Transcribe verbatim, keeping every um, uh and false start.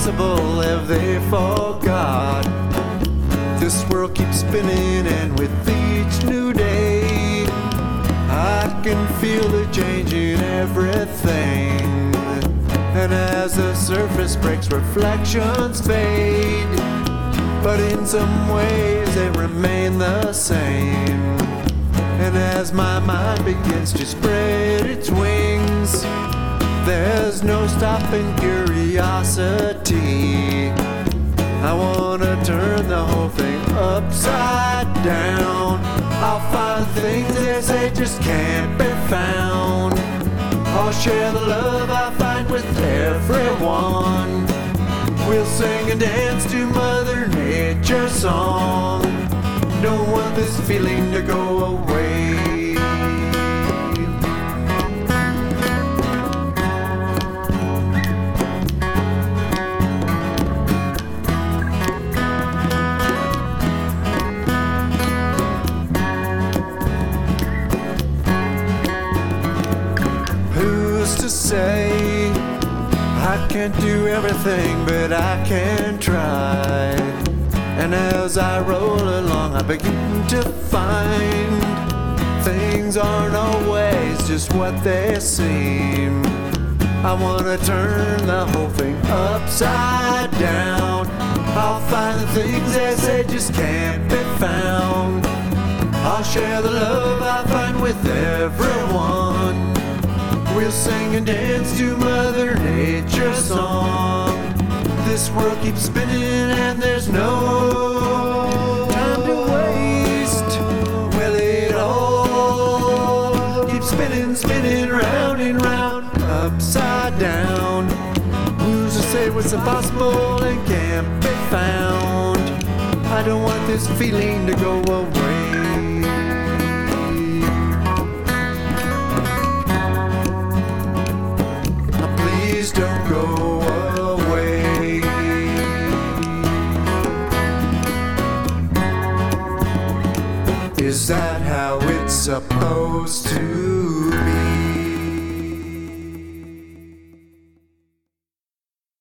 impossible have they forgot? This world keeps spinning, and with each new day I can feel the change in everything. And as the surface breaks, reflections fade, but in some ways they remain the same. And as my mind begins to spread its wings, there's no stopping curiosity. I wanna turn the whole thing upside down. I'll find things they say just can't be found. I'll share the love I find with everyone. We'll sing and dance to Mother Nature's song. Don't want this feeling to go away. Who's to say I can't do everything, but I can try? And as I roll along, I begin to find things aren't always just what they seem. I wanna turn the whole thing upside down. I'll find the things they say just can't be found. I'll share the love I find with everyone. We'll sing and dance to Mother Nature's song. This world keeps spinning and there's no time to waste. Well, it all keeps spinning, spinning round and round, upside down. Who's to say what's impossible and can't be found? I don't want this feeling to go away. Please don't go away. Is that how it's supposed to